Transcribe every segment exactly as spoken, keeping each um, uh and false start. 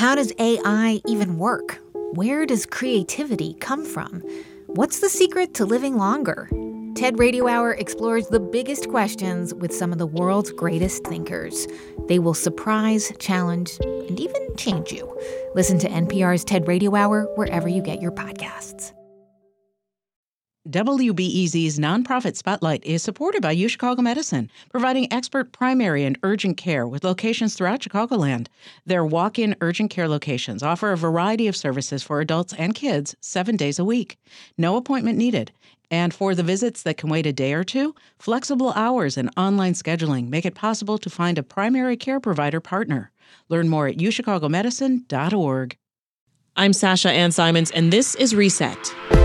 How does A I even work? Where does creativity come from? What's the secret to living longer? TED Radio Hour explores the biggest questions with some of the world's greatest thinkers. They will surprise, challenge, and even change you. Listen to N P R's TED Radio Hour wherever you get your podcasts. W B E Z's nonprofit Spotlight is supported by UChicago Medicine, providing expert primary and urgent care with locations throughout Chicagoland. Their walk-in urgent care locations offer a variety of services for adults and kids seven days a week. No appointment needed. And for the visits that can wait a day or two, flexible hours and online scheduling make it possible to find a primary care provider partner. Learn more at u chicago medicine dot org. I'm Sasha Ann Simons, and this is Reset.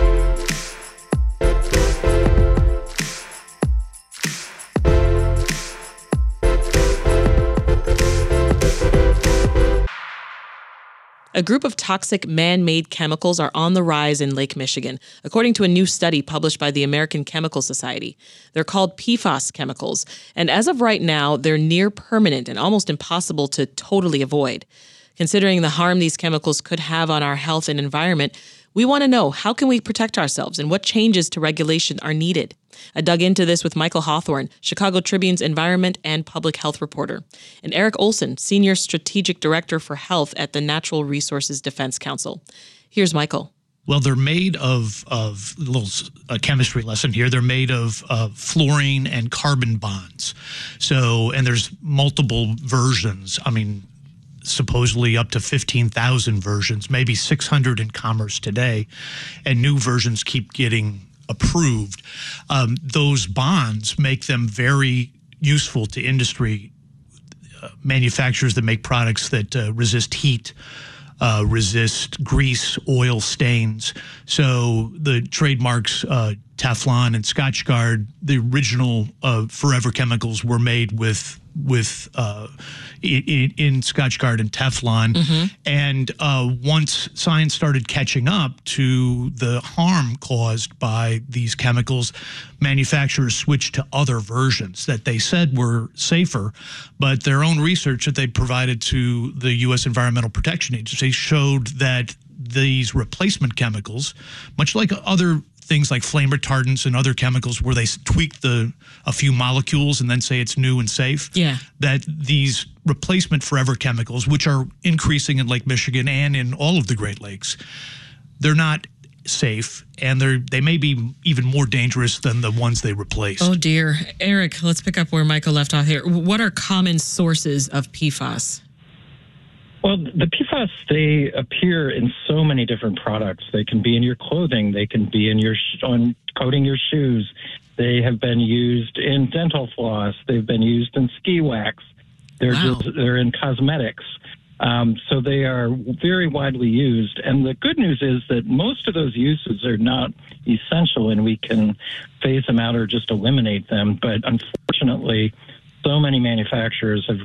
A group of toxic man-made chemicals are on the rise in Lake Michigan, according to a new study published by the American Chemical Society. They're called P FAS chemicals, and as of right now, they're near permanent and almost impossible to totally avoid. Considering the harm these chemicals could have on our health and environment, we want to know, how can we protect ourselves and what changes to regulation are needed? I dug into this with Michael Hawthorne, Chicago Tribune's environment and public health reporter, and Eric Olson, Senior Strategic Director for Health at the Natural Resources Defense Council. Here's Michael. Well, they're made of, of a little a chemistry lesson here. They're made of uh, fluorine and carbon bonds. So, and there's multiple versions. I mean, supposedly up to fifteen thousand versions, maybe six hundred in commerce today, and new versions keep getting approved. Um, those bonds make them very useful to industry uh, manufacturers that make products that uh, resist heat, uh, resist grease, oil stains. So the trademarks uh, Teflon and Scotchgard, the original uh, Forever chemicals, were made with with uh, in, in Scotchgard and Teflon. Mm-hmm. And uh, once science started catching up to the harm caused by these chemicals, manufacturers switched to other versions that they said were safer, but their own research that they provided to the U S Environmental Protection Agency showed that these replacement chemicals, much like other things like flame retardants and other chemicals where they tweak the a few molecules and then say it's new and safe, yeah. that these replacement forever chemicals, which are increasing in Lake Michigan and in all of the Great Lakes, they're not safe, and they're they may be even more dangerous than the ones they replaced. Oh, dear. Eric, let's pick up where Michael left off here. What are common sources of P FAS? Well, the P FAS, they appear in so many different products. They can be in your clothing. They can be in your sh- on coating your shoes. They have been used in dental floss. They've been used in ski wax. They're Wow. just, they're in cosmetics. Um, so they are very widely used. And the good news is that most of those uses are not essential, and we can phase them out or just eliminate them. But unfortunately, so many manufacturers have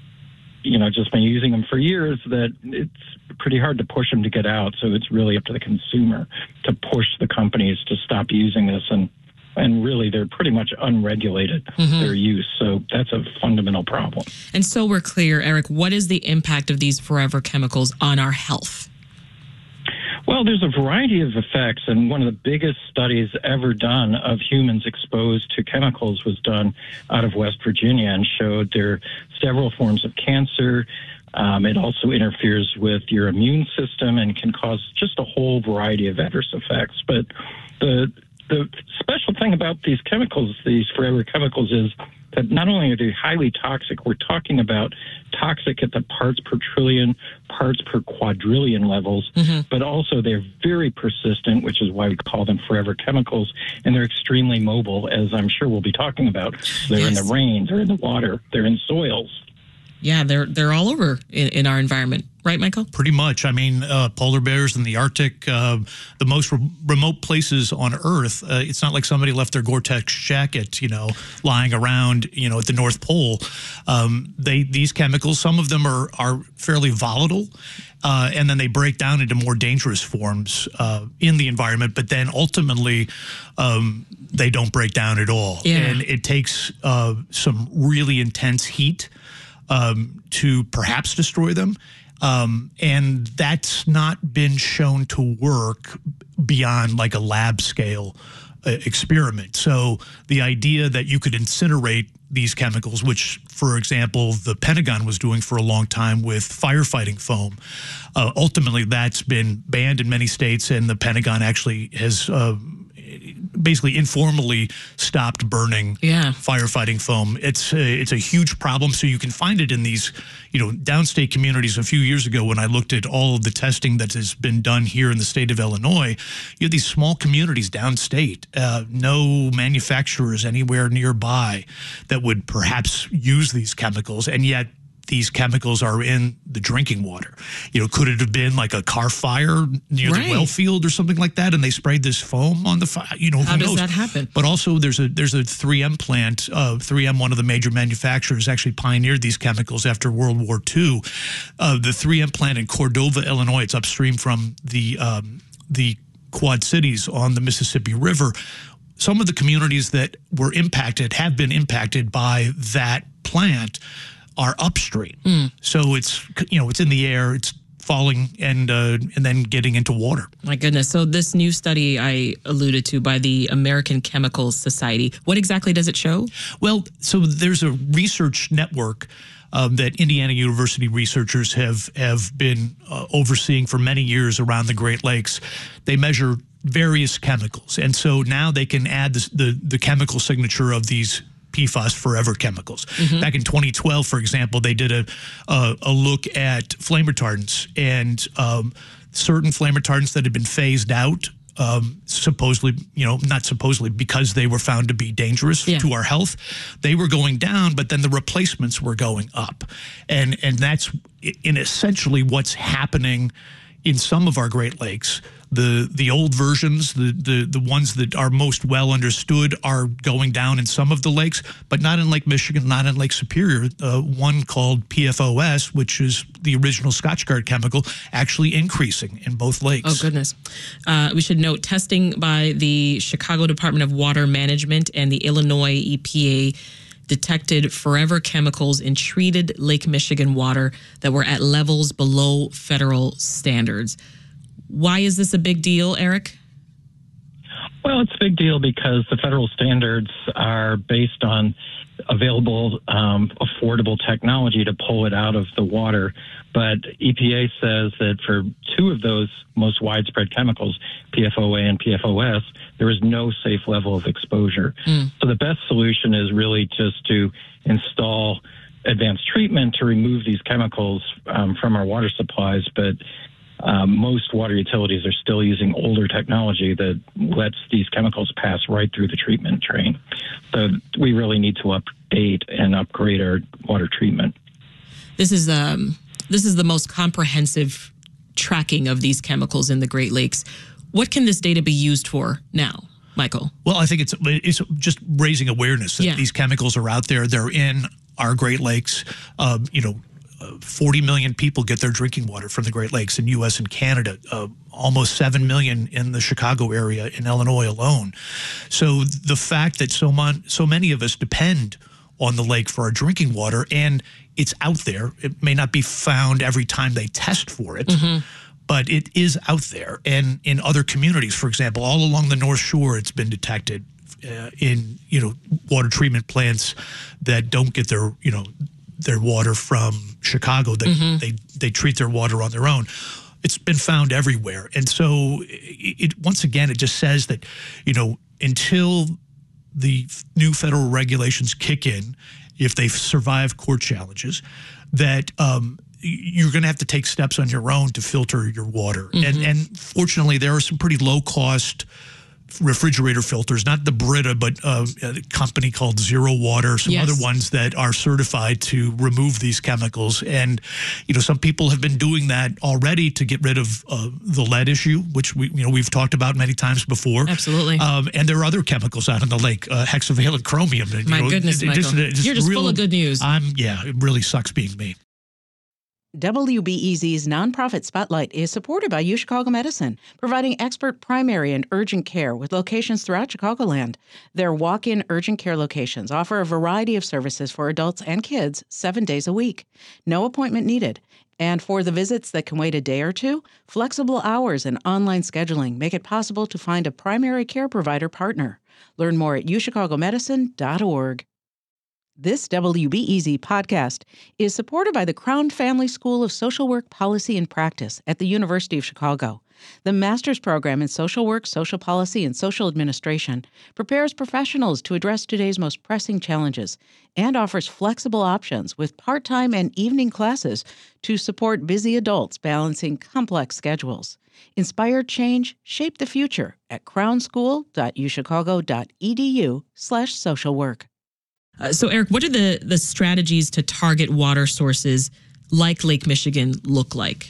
you know, just been using them for years that it's pretty hard to push them to get out. So it's really up to the consumer to push the companies to stop using this. And, and really, they're pretty much unregulated, mm-hmm. their use. So that's a fundamental problem. And so we're clear, Eric, what is the impact of these forever chemicals on our health? Well, there's a variety of effects, and one of the biggest studies ever done of humans exposed to chemicals was done out of West Virginia and showed there are several forms of cancer. Um, it also interferes with your immune system and can cause just a whole variety of adverse effects. But the the special thing about these chemicals, these forever chemicals, is that not only are they highly toxic, we're talking about toxic at the parts per trillion, parts per quadrillion levels, mm-hmm. but also they're very persistent, which is why we call them forever chemicals, and they're extremely mobile, as I'm sure we'll be talking about. They're yes. in the rain, they're in the water, they're in soils. Yeah, they're they're all over in, in our environment. Right, Michael? Pretty much. I mean, uh, polar bears in the Arctic, uh, the most re- remote places on Earth, uh, it's not like somebody left their Gore-Tex jacket, you know, lying around, you know, at the North Pole. Um, they These chemicals, some of them are, are fairly volatile, uh, and then they break down into more dangerous forms uh, in the environment, but then ultimately um, they don't break down at all. Yeah. And it takes uh, some really intense heat um, to perhaps destroy them. Um, and that's not been shown to work beyond like a lab scale uh, experiment. So the idea that you could incinerate these chemicals, which, for example, the Pentagon was doing for a long time with firefighting foam, uh, ultimately that's been banned in many states, and the Pentagon actually has uh, basically informally stopped burning yeah. firefighting foam. It's a, it's a huge problem. So you can find it in these, you know, downstate communities. A few years ago, when I looked at all of the testing that has been done here in the state of Illinois, you have these small communities downstate, uh, no manufacturers anywhere nearby that would perhaps use these chemicals, and yet these chemicals are in the drinking water. You know, could it have been like a car fire near right. the well field or something like that, and they sprayed this foam on the fire? You know, how who does knows? that happen? But also, there's a there's a three M plant. Uh, three M, one of the major manufacturers, actually pioneered these chemicals after World War Two. Uh, the three M plant in Cordova, Illinois, it's upstream from the um, the Quad Cities on the Mississippi River. Some of the communities that were impacted have been impacted by that plant are upstream. Mm. So it's, you know, it's in the air, it's falling and uh, and then getting into water. My goodness. So this new study I alluded to by the American Chemical Society, what exactly does it show? Well, so there's a research network um, that Indiana University researchers have, have been uh, overseeing for many years around the Great Lakes. They measure various chemicals. And so now they can add this, the, the chemical signature of these P F A S forever chemicals. Mm-hmm. Back in twenty twelve, for example, they did a a, a look at flame retardants, and um, certain flame retardants that had been phased out, um, supposedly, you know, not supposedly, because they were found to be dangerous yeah. to our health, they were going down, but then the replacements were going up. And, and that's in essentially what's happening in some of our Great Lakes. The the old versions, the, the the ones that are most well understood, are going down in some of the lakes, but not in Lake Michigan, not in Lake Superior. Uh, one called P F O S, which is the original Scotchgard chemical, actually increasing in both lakes. Oh, goodness. Uh, we should note testing by the Chicago Department of Water Management and the Illinois E P A detected forever chemicals in treated Lake Michigan water that were at levels below federal standards. Why is this a big deal, Eric? Well, it's a big deal because the federal standards are based on available, um, affordable technology to pull it out of the water. But E P A says that for two of those most widespread chemicals, P F O A and P F O S, there is no safe level of exposure. Mm. So the best solution is really just to install advanced treatment to remove these chemicals um, from our water supplies. But Um, most water utilities are still using older technology that lets these chemicals pass right through the treatment train. So we really need to update and upgrade our water treatment. This is um, this is the most comprehensive tracking of these chemicals in the Great Lakes. What can this data be used for now, Michael? Well, I think it's it's just raising awareness that yeah. these chemicals are out there. They're in our Great Lakes. Um, you know. forty million people get their drinking water from the Great Lakes in U S and Canada, uh, almost seven million in the Chicago area in Illinois alone. So the fact that so, mon- so many of us depend on the lake for our drinking water, and it's out there. It may not be found every time they test for it, mm-hmm. but it is out there. And in other communities, for example, all along the North Shore, it's been detected uh, in, you know, water treatment plants that don't get their, you know, their water from Chicago. They, mm-hmm. they they treat their water on their own. It's been found everywhere. And so it, it once again, it just says that, you know, until the new federal regulations kick in, if they survive court challenges, that um, you're going to have to take steps on your own to filter your water. Mm-hmm. And, and fortunately, there are some pretty low-cost refrigerator filters, not the Brita, but uh, a company called Zero Water, some yes. other ones that are certified to remove these chemicals. And, you know, some people have been doing that already to get rid of uh, the lead issue, which we, you know, we've talked about many times before. Absolutely. Um, and there are other chemicals out in the lake, uh, hexavalent chromium. My you know, goodness, it, Michael. just, just You're just real, full of good news. I'm, yeah, it really sucks being me. W B E Z's Nonprofit Spotlight is supported by UChicago Medicine, providing expert primary and urgent care with locations throughout Chicagoland. Their walk-in urgent care locations offer a variety of services for adults and kids seven days a week. No appointment needed. And for the visits that can wait a day or two, flexible hours and online scheduling make it possible to find a primary care provider partner. Learn more at u chicago medicine dot org. This W B E Z podcast is supported by the Crown Family School of Social Work Policy and Practice at the University of Chicago. The master's program in social work, social policy, and social administration prepares professionals to address today's most pressing challenges and offers flexible options with part-time and evening classes to support busy adults balancing complex schedules. Inspire change, shape the future at crownschool dot u chicago dot e d u slash social work. Uh, so, Eric, what do the, the strategies to target water sources like Lake Michigan look like?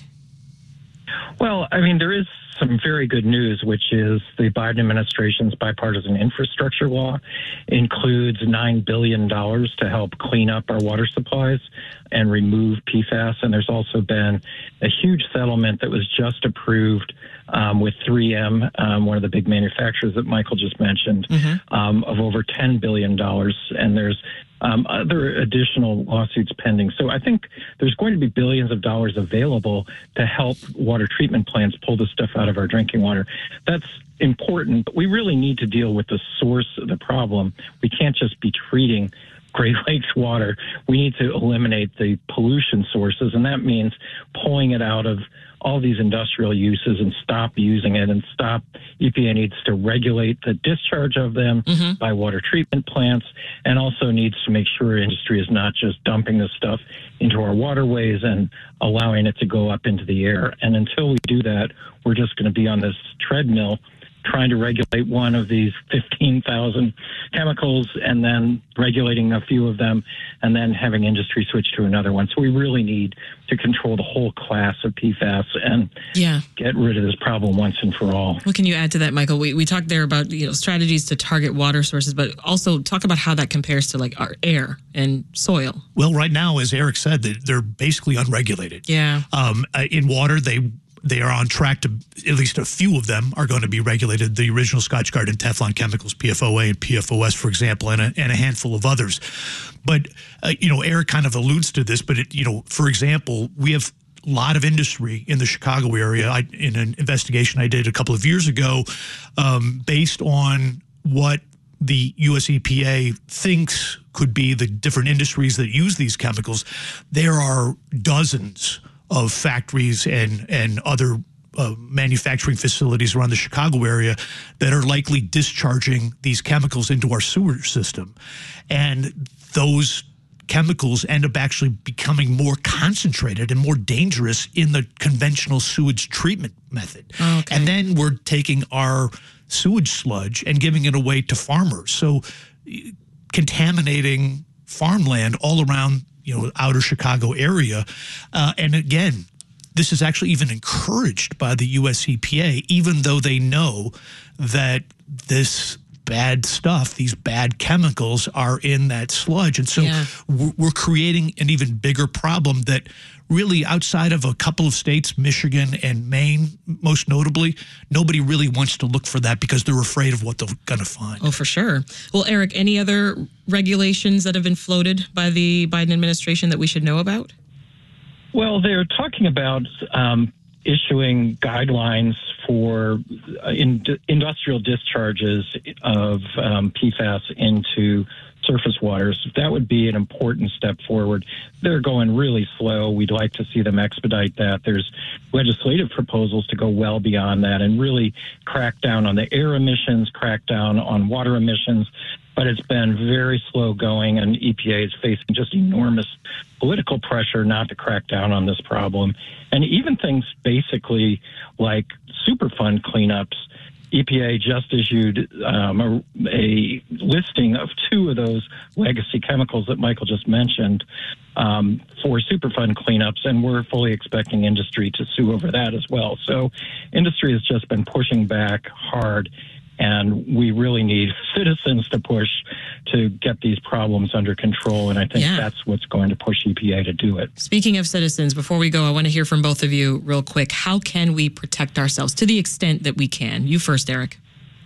Well, I mean, there is some very good news, which is the Biden administration's bipartisan infrastructure law includes nine billion dollars to help clean up our water supplies and remove P FAS. And there's also been a huge settlement that was just approved um, with three M, um, one of the big manufacturers that Michael just mentioned, mm-hmm. um, of over ten billion dollars. And there's Um, other additional lawsuits pending. So I think there's going to be billions of dollars available to help water treatment plants pull this stuff out of our drinking water. That's important, but we really need to deal with the source of the problem. We can't just be treating Great Lakes water. We need to eliminate the pollution sources, and that means pulling it out of all these industrial uses and stop using it and stop. E P A needs to regulate the discharge of them mm-hmm. by water treatment plants, and also needs to make sure industry is not just dumping this stuff into our waterways and allowing it to go up into the air. And until we do that, we're just going to be on this treadmill trying to regulate one of these fifteen thousand chemicals and then regulating a few of them and then having industry switch to another one. So we really need to control the whole class of P FAS and yeah. get rid of this problem once and for all. What can you add to that, Michael? We we talked there about, you know, strategies to target water sources, but also talk about how that compares to like our air and soil. Well, right now, as Eric said, they're basically unregulated. Yeah. Um, in water, they They are on track to, at least a few of them are going to be regulated. The original Scotchgard and Teflon chemicals, P F O A and P F O S, for example, and a, and a handful of others. But, uh, you know, Eric kind of alludes to this, but, it, you know, for example, we have a lot of industry in the Chicago area. I, in an investigation I did a couple of years ago, um, based on what the U S E P A thinks could be the different industries that use these chemicals, there are dozens of factories and and other uh, manufacturing facilities around the Chicago area that are likely discharging these chemicals into our sewer system. And those chemicals end up actually becoming more concentrated and more dangerous in the conventional sewage treatment method. Oh, okay. And then we're taking our sewage sludge and giving it away to farmers. So contaminating farmland all around, you know, outer Chicago area. Uh, and again, this is actually even encouraged by the U S E P A, even though they know that this bad stuff, these bad chemicals are in that sludge. And so yeah. we're creating an even bigger problem that really, outside of a couple of states, Michigan and Maine, most notably, nobody really wants to look for that because they're afraid of what they're going to find. Oh, for sure. Well, Eric, any other regulations that have been floated by the Biden administration that we should know about? Well, they're talking about um, issuing guidelines for uh, in, industrial discharges of um, P FAS into surface waters. That would be an important step forward. They're going really slow. We'd like to see them expedite that. There's legislative proposals to go well beyond that and really crack down on the air emissions, crack down on water emissions. But it's been very slow going, and E P A is facing just enormous political pressure not to crack down on this problem. And even things basically like Superfund cleanups, E P A just issued um, a, a listing of two of those legacy chemicals that Michael just mentioned um, for Superfund cleanups, and we're fully expecting industry to sue over that as well. So industry has just been pushing back hard. And we really need citizens to push to get these problems under control. And I think yeah. that's what's going to push E P A to do it. Speaking of citizens, before we go, I want to hear from both of you real quick. How can we protect ourselves to the extent that we can? You first, Eric.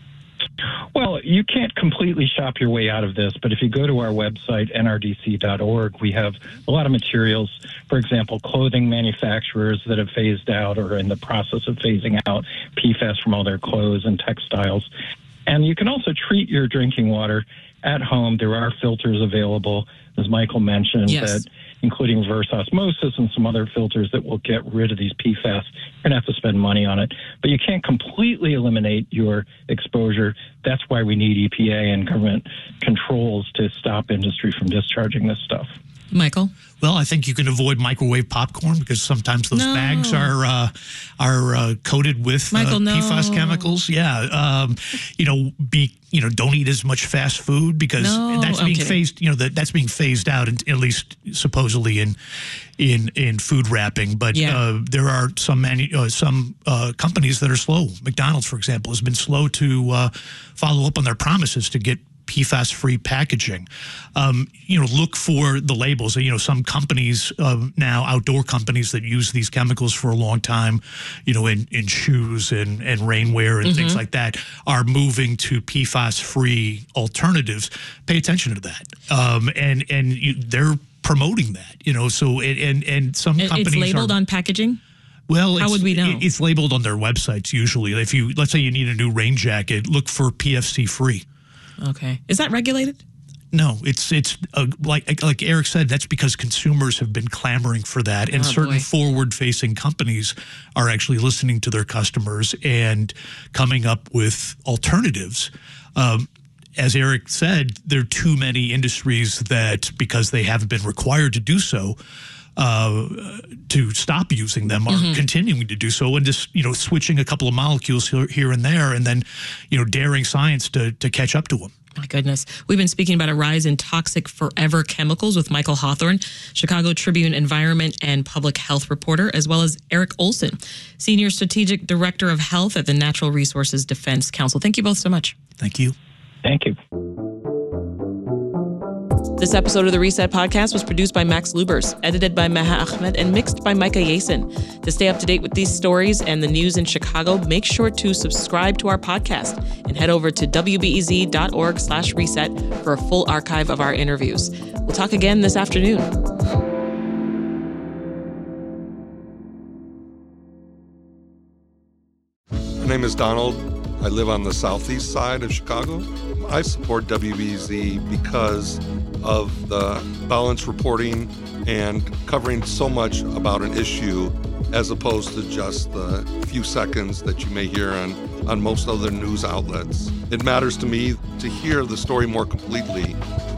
Well, you can't completely shop your way out of this, but if you go to our website, N R D C dot org, we have a lot of materials. For example, clothing manufacturers that have phased out or are in the process of phasing out P FAS from all their clothes and textiles. And you can also treat your drinking water at home. There are filters available, as Michael mentioned, yes. that including reverse osmosis and some other filters that will get rid of these P FAS. You're going to have to spend money on it. But you can't completely eliminate your exposure. That's why we need E P A and government controls to stop industry from discharging this stuff. Michael? Well, I think you can avoid microwave popcorn because sometimes those no. bags are uh, are uh, coated with Michael, uh, no. P FAS chemicals. Yeah, um, you know, be you know, don't eat as much fast food because no, that's I'm being kidding. phased. You know, that that's being phased out, in, at least supposedly in in in food wrapping. But yeah. uh, there are some manu- uh, some uh, companies that are slow. McDonald's, for example, has been slow to uh, follow up on their promises to get P FAS-free packaging. Um, you know, look for the labels. You know, some companies uh, now, outdoor companies that use these chemicals for a long time, you know, in, in shoes and, and rainwear and mm-hmm. things like that, are moving to P FAS-free alternatives. Pay attention to that. Um, and and you, they're promoting that, you know, so, and, and, and some it, companies It's labeled are, on packaging? Well, how would we know? It's labeled on their websites usually. If you, let's say you need a new rain jacket, look for P F C-free. Okay. Is that regulated? No, it's it's uh, like like Eric said. That's because consumers have been clamoring for that, and oh, certain boy. forward-facing companies are actually listening to their customers and coming up with alternatives. Um, as Eric said, there are too many industries that, because they haven't been required to do so, uh, to stop using them, are mm-hmm. continuing to do so, and just, you know, switching a couple of molecules here, here and there, and then, you know, daring science to, to catch up to them. My goodness. We've been speaking about a rise in toxic forever chemicals with Michael Hawthorne, Chicago Tribune environment and public health reporter, as well as Eric Olson, Senior Strategic Director of Health at the Natural Resources Defense Council. Thank you both so much. Thank you. Thank you. This episode of the Reset Podcast was produced by Max Lubers, edited by Maha Ahmed, and mixed by Micah Yasin. To stay up to date with these stories and the news in Chicago, make sure to subscribe to our podcast and head over to W B E Z dot org slash reset for a full archive of our interviews. We'll talk again this afternoon. My name is Donald. I live on the southeast side of Chicago. I support W B E Z because of the balanced reporting and covering so much about an issue as opposed to just the few seconds that you may hear on, on most other news outlets. It matters to me to hear the story more completely